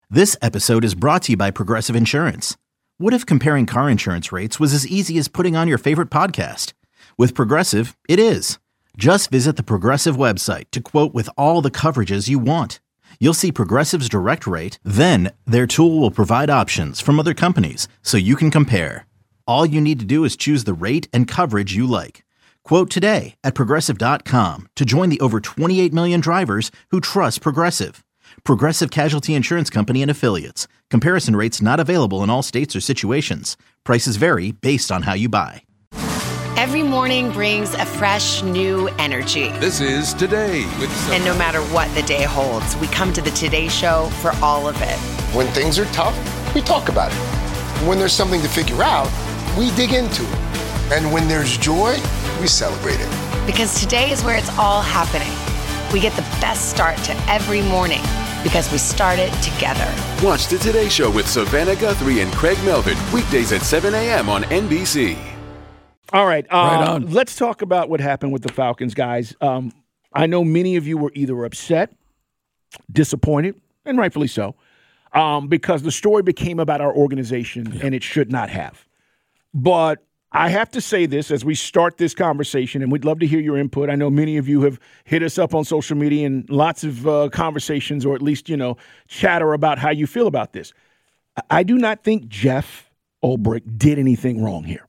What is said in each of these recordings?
This episode is brought to you by Progressive Insurance. What if comparing car insurance rates was as easy as putting on your favorite podcast? With Progressive, it is. Just visit the Progressive website to quote with all the coverages you want. You'll see Progressive's direct rate, then their tool will provide options from other companies so you can compare. All you need to do is choose the rate and coverage you like. Quote today at Progressive.com to join the over 28 million drivers who trust Progressive. Progressive Casualty Insurance Company and Affiliates. Comparison rates not available in all states or situations. Prices vary based on how you buy. Every morning brings a fresh, new energy. This is Today with And no matter what the day holds, we come to the Today Show for all of it. When things are tough, we talk about it. When there's something to figure out, we dig into it. And when there's joy, we celebrate it. Because today is where it's all happening. We get the best start to every morning because we start it together. Watch the Today Show with Savannah Guthrie and Craig Melvin, weekdays at 7 a.m. on NBC. All right, Right on. Let's talk about what happened with the Falcons, guys. I know many of you were either upset, disappointed, and rightfully so, because the story became about our organization, and it should not have. But I have to say this as we start this conversation, and we'd love to hear your input. I know many of you have hit us up on social media and lots of conversations, or at least, chatter about how you feel about this. I do not think Jeff Ulbrich did anything wrong here.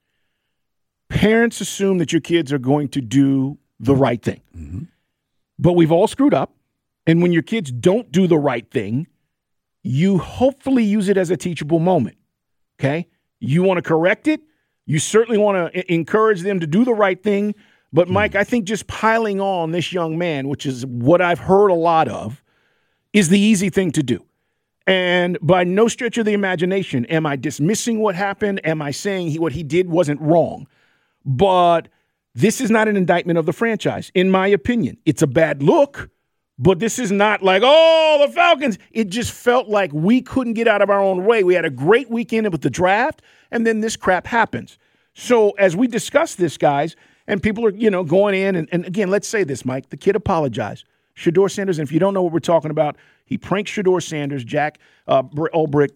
Parents assume that your kids are going to do the right thing. Mm-hmm. But we've all screwed up. And when your kids don't do the right thing, you hopefully use it as a teachable moment. Okay? You want to correct it. You certainly want to encourage them to do the right thing. But, Mike, I think just piling on this young man, which is what I've heard a lot of, is the easy thing to do. And by no stretch of the imagination am I dismissing what happened. Am I saying what he did wasn't wrong? But this is not an indictment of the franchise, in my opinion. It's a bad look, but this is not like, the Falcons. It just felt like we couldn't get out of our own way. We had a great weekend with the draft, and then this crap happens. So as we discuss this, guys, and people are, going in, and again, let's say this, Mike. The kid apologized. Shedeur Sanders, and if you don't know what we're talking about, he pranked Shedeur Sanders, Ulbrich,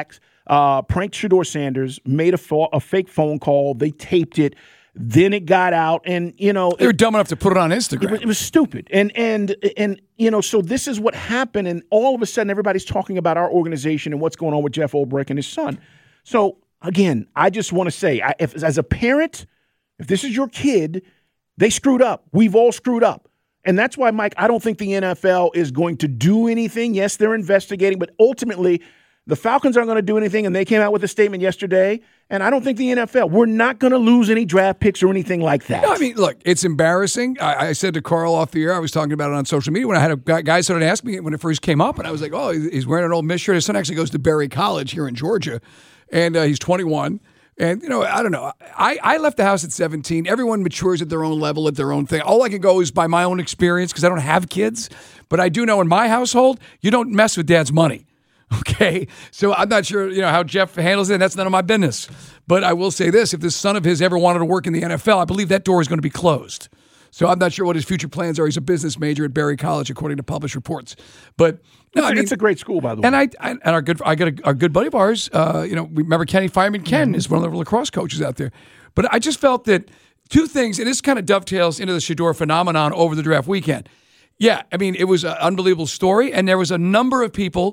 pranked Shedeur Sanders, made a fake phone call. They taped it. Then it got out, and they were dumb enough to put it on Instagram. It was stupid, and so this is what happened, and all of a sudden everybody's talking about our organization and what's going on with Jeff Ulbrich and his son. So again, I just want to say, as a parent, if this is your kid, they screwed up. We've all screwed up, and that's why, Mike, I don't think the NFL is going to do anything. Yes, they're investigating, but ultimately, the Falcons aren't going to do anything, and they came out with a statement yesterday, and I don't think the NFL, we're not going to lose any draft picks or anything like that. No, I mean, look, it's embarrassing. I said to Carl off the air, I was talking about it on social media when I had a guy started asking me when it first came up, and I was like, he's wearing an old Miss shirt. His son actually goes to Berry College here in Georgia, and he's 21. And, I don't know. I left the house at 17. Everyone matures at their own level, at their own thing. All I can go is by my own experience because I don't have kids. But I do know in my household, you don't mess with dad's money. Okay, so I'm not sure, how Jeff handles it. That's none of my business. But I will say this: if this son of his ever wanted to work in the NFL, I believe that door is going to be closed. So I'm not sure what his future plans are. He's a business major at Berry College, according to published reports. But no, it's a great school, by the way. And our good buddy of ours, we remember Kenny Fireman. Ken is one of the lacrosse coaches out there. But I just felt that two things, and this kind of dovetails into the Shedeur phenomenon over the draft weekend. Yeah, I mean, it was an unbelievable story, and there was a number of people,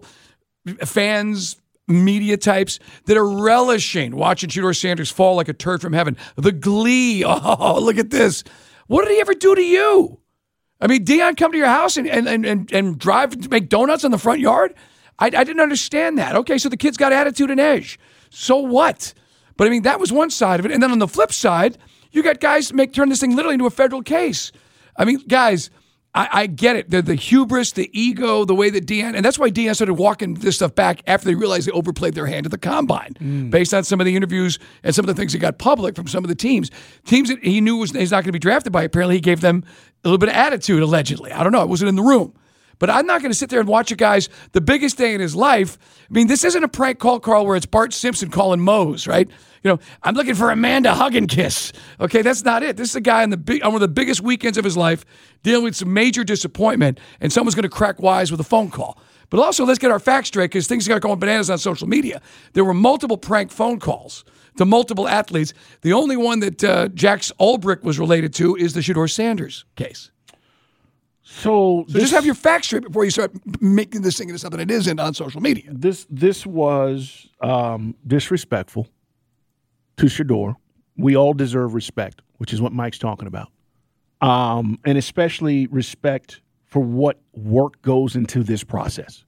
fans, media types, that are relishing watching Shedeur Sanders fall like a turd from heaven. The glee. Oh, look at this. What did he ever do to you? I mean, Deion come to your house and drive to make donuts in the front yard? I didn't understand that. Okay, so the kid's got attitude and edge. So what? But I mean, that was one side of it. And then on the flip side, you got guys turn this thing literally into a federal case. I mean, guys, I get it. The hubris, the ego, the way that Deion, and that's why Deion started walking this stuff back after they realized they overplayed their hand at the combine, based on some of the interviews and some of the things that got public from some of the teams that he knew he's not going to be drafted by. Apparently, he gave them a little bit of attitude, allegedly. I don't know. I wasn't in the room. But I'm not going to sit there and watch a guy's the biggest day in his life. I mean, this isn't a prank call, Carl, where it's Bart Simpson calling Mose, right? You know, I'm looking for Amanda hug and kiss. Okay, that's not it. This is a guy on one of the biggest weekends of his life, dealing with some major disappointment, and someone's going to crack wise with a phone call. But also, let's get our facts straight, because things got going bananas on social media. There were multiple prank phone calls to multiple athletes. The only one that Jax Ulbrich was related to is the Shedeur Sanders case. So just have your facts straight before you start making this thing into something it isn't on social media. This was disrespectful to Shedeur. We all deserve respect, which is what Mike's talking about, and especially respect for what work goes into this process.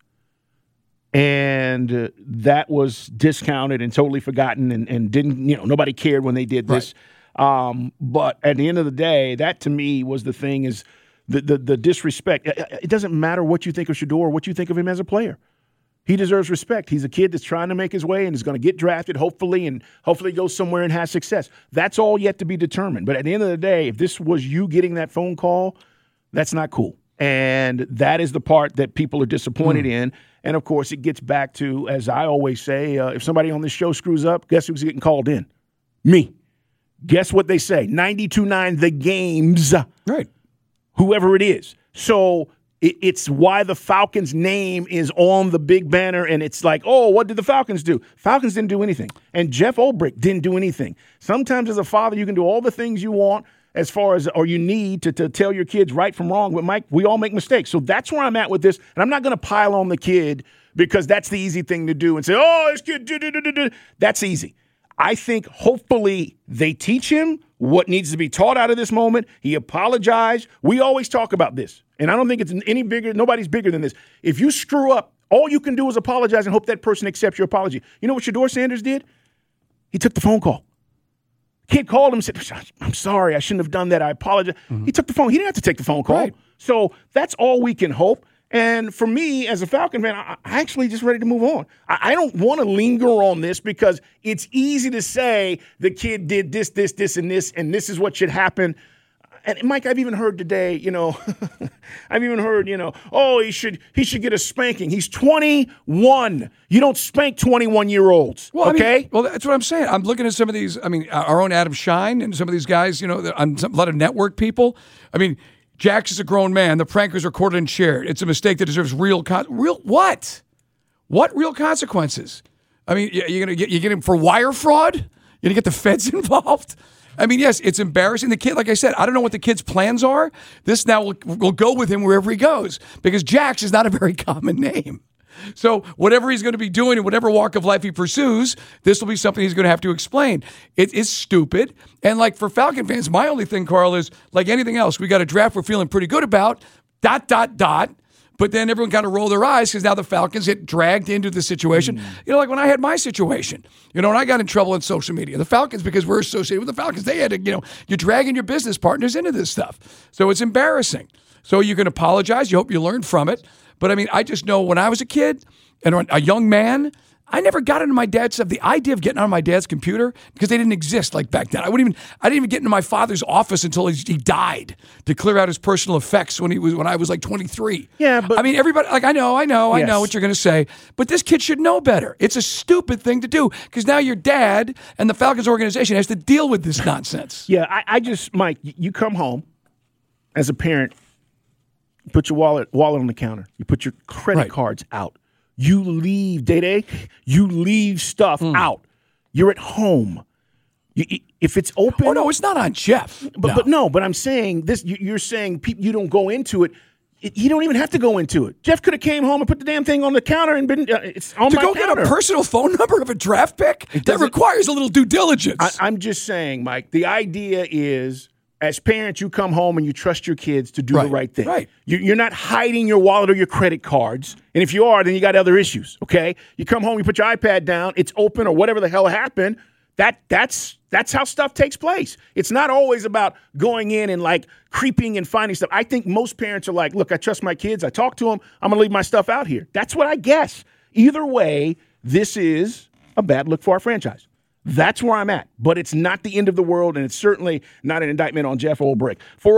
And that was discounted and totally forgotten, and didn't, nobody cared when they did this. Right. But at the end of the day, that to me was the thing, is the disrespect. It doesn't matter what you think of Shedeur or what you think of him as a player. He deserves respect. He's a kid that's trying to make his way and is going to get drafted, hopefully goes somewhere and has success. That's all yet to be determined. But at the end of the day, if this was you getting that phone call, that's not cool. And that is the part that people are disappointed in. And, of course, it gets back to, as I always say, if somebody on this show screws up, guess who's getting called in? Me. Guess what they say? 92.9 The Games. Right. Whoever it is. So it's why the Falcons' name is on the big banner, and it's like, oh, what did the Falcons do? Falcons didn't do anything. And Jeff Ulbrich didn't do anything. Sometimes as a father, you can do all the things you want as far as, or you need to tell your kids right from wrong. But, Mike, we all make mistakes. So that's where I'm at with this. And I'm not going to pile on the kid because that's the easy thing to do and say, oh, this kid, that's easy. I think hopefully they teach him what needs to be taught out of this moment. He apologized. We always talk about this, and I don't think it's any bigger. Nobody's bigger than this. If you screw up, all you can do is apologize and hope that person accepts your apology. You know what Shedeur Sanders did? He took the phone call. Kid called him and said, I'm sorry, I shouldn't have done that. I apologize. Mm-hmm. He took the phone. He didn't have to take the phone call. Right. So that's all we can hope. And for me, as a Falcon fan, I actually just ready to move on. I don't want to linger on this because it's easy to say the kid did this, and this is what should happen. And, Mike, I've even heard today, oh, he should get a spanking. He's 21. You don't spank 21-year-olds, okay? Well, that's what I'm saying. I'm looking at some of these, our own Adam Shine and some of these guys, on a lot of network people. Jax is a grown man. The prank was recorded and shared. It's a mistake that deserves real what? What real consequences? You're gonna get him for wire fraud? You're gonna get the feds involved? Yes, it's embarrassing. The kid, like I said, I don't know what the kid's plans are. This now will go with him wherever he goes because Jax is not a very common name. So whatever he's going to be doing in whatever walk of life he pursues, this will be something he's going to have to explain. It is stupid. And like for Falcon fans, my only thing, Carl, is like anything else, we got a draft we're feeling pretty good about, ... But then everyone kind of roll their eyes because now the Falcons get dragged into the situation. Like when I had my situation, when I got in trouble on social media, the Falcons, because we're associated with the Falcons, they had to, you're dragging your business partners into this stuff. So it's embarrassing. So you can apologize. You hope you learn from it. But I just know when I was a kid and a young man, I never got into my dad's stuff. The idea of getting on my dad's computer, because they didn't exist like back then. I didn't even get into my father's office until he died to clear out his personal effects when I was like 23. Yeah, but everybody, like I know what you're going to say, but this kid should know better. It's a stupid thing to do because now your dad and the Falcons organization has to deal with this nonsense. Yeah, I just, Mike, you come home as a parent, you put your wallet on the counter, you put your credit cards out. You leave, Day-Day, you leave stuff out. You're at home. If it's open. Oh, no, it's not on Jeff. But I'm saying this, you're saying you don't go into it. You don't even have to go into it. Jeff could have came home and put the damn thing on the counter and been, it's on my counter. To go get a personal phone number of a draft pick? That requires a little due diligence. I'm just saying, Mike, the idea is, as parents, you come home and you trust your kids to do the right thing. Right. You're not hiding your wallet or your credit cards. And if you are, then you got other issues, okay? You come home, you put your iPad down, it's open or whatever the hell happened. That's how stuff takes place. It's not always about going in and like creeping and finding stuff. I think most parents are like, look, I trust my kids. I talk to them. I'm going to leave my stuff out here. That's what I guess. Either way, this is a bad look for our franchise. That's where I'm at. But it's not the end of the world, and it's certainly not an indictment on Jeff Ulbrich.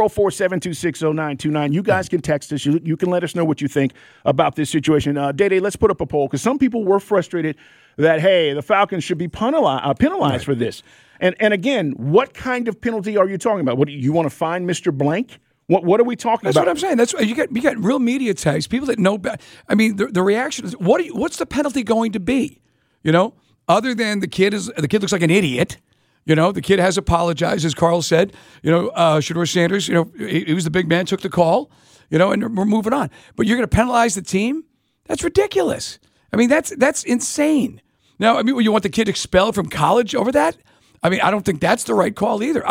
404-726-0929. You guys can text us. You can let us know what you think about this situation. Day-Day, let's put up a poll, because some people were frustrated that, hey, the Falcons should be penalized for this. And again, what kind of penalty are you talking about? What do you want to find Mr. Blank? What are we talking about? That's what I'm saying. That's you got real media types, people that know. I mean, the reaction is, what's the penalty going to be? You know, other than the kid looks like an idiot. You know, the kid has apologized, as Carl said. You know, Shedeur Sanders. You know, he was the big man, took the call. You know, and we're moving on. But you're going to penalize the team? That's ridiculous. I mean, that's insane. Now, I mean, you want the kid expelled from college over that? I mean, I don't think that's the right call either.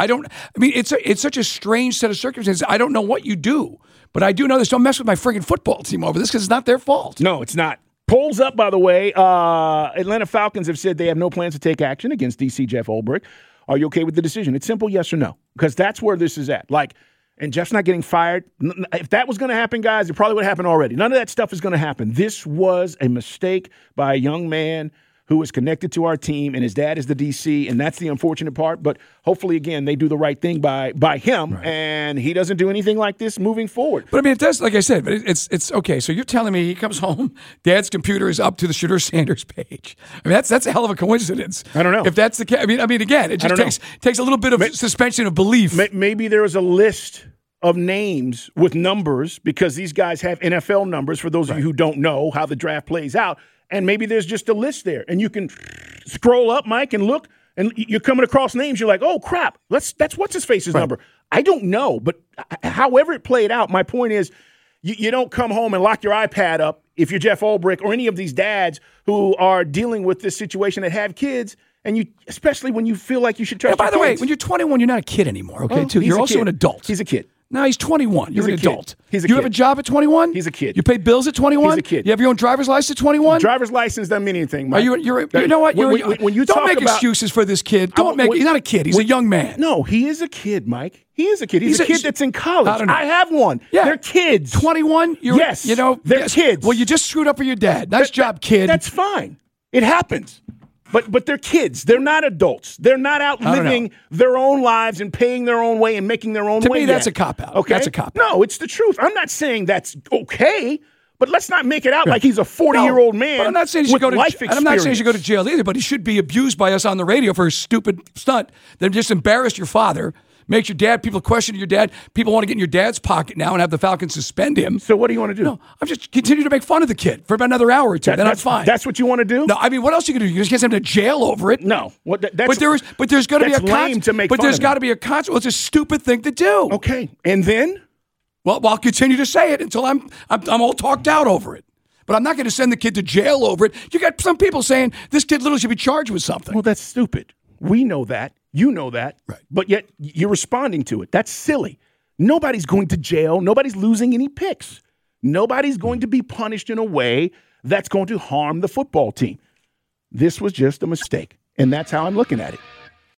It's such a strange set of circumstances. I don't know what you do, but I do know this. Don't mess with my friggin' football team over this, because it's not their fault. No, it's not. Polls up, by the way. Atlanta Falcons have said they have no plans to take action against DC Jeff Ulbrich. Are you okay with the decision? It's simple, yes or no, because that's where this is at. And Jeff's not getting fired. If that was going to happen, guys, it probably would have happened already. None of that stuff is going to happen. This was a mistake by a young man who is connected to our team, and his dad is the DC, and that's the unfortunate part. But hopefully, again, they do the right thing by him, right, and he doesn't do anything like this moving forward. But I mean, it does, like I said, but it's okay. So you're telling me he comes home, dad's computer is up to the Shedeur Sanders page. I mean, that's a hell of a coincidence. I don't know if that's the case. I mean, again, it just takes a little bit of suspension of belief. Maybe there was a list of names with numbers, because these guys have NFL numbers, for those of you who don't know how the draft plays out. And maybe there's just a list there, and you can scroll up, Mike, and look, and you're coming across names. You're like, oh, crap, that's what's-his-face's number. I don't know, but however it played out, my point is you don't come home and lock your iPad up if you're Jeff Ulbrich or any of these dads who are dealing with this situation that have kids, and especially when you feel like you should trust your kids. By the way, when you're 21, you're not a kid anymore, okay, too? You're also an adult. He's a kid. No, he's 21. You're an adult. He's a kid. You have a job at 21? He's a kid. You pay bills at 21? He's a kid. You have your own driver's license at 21? Driver's license doesn't mean anything, Mike. You know what? When you don't make excuses for this kid. He's not a kid. He's a young man. No, he is a kid, Mike. He is a kid. He's a kid that's in college. I don't know. I have one. Yeah. They're kids. 21? Yes. You know, they're kids. Well, you just screwed up for your dad. Nice job, kid. That's fine. It happens. But they're kids. They're not adults. They're not out living their own lives and paying their own way and making their own way. To me, that's a cop-out. Okay? That's a cop-out. No, it's the truth. I'm not saying that's okay, but let's not make it out like he's a 40-year-old man but I'm not saying he should with life experience. I'm not saying he should go to jail either, but he should be abused by us on the radio for a stupid stunt that just embarrassed your father, makes your dad, people question your dad, people want to get in your dad's pocket now and have the Falcons suspend him. So what do you want to do? No, I'm just continue to make fun of the kid for about another hour or two. Then I'm fine. That's what you want to do? No, I mean, what else you can do? You just can't send him to jail over it. No. But there's got to be a lame to make But fun there's of got to be a consequence. It's a stupid thing to do. Okay, and then? Well, I'll continue to say it until I'm all talked out over it. But I'm not going to send the kid to jail over it. You got some people saying this kid literally should be charged with something. Well, that's stupid. We know that. You know that. Right. But yet you're responding to it. That's silly. Nobody's going to jail. Nobody's losing any picks. Nobody's going to be punished in a way that's going to harm the football team. This was just a mistake, and that's how I'm looking at it.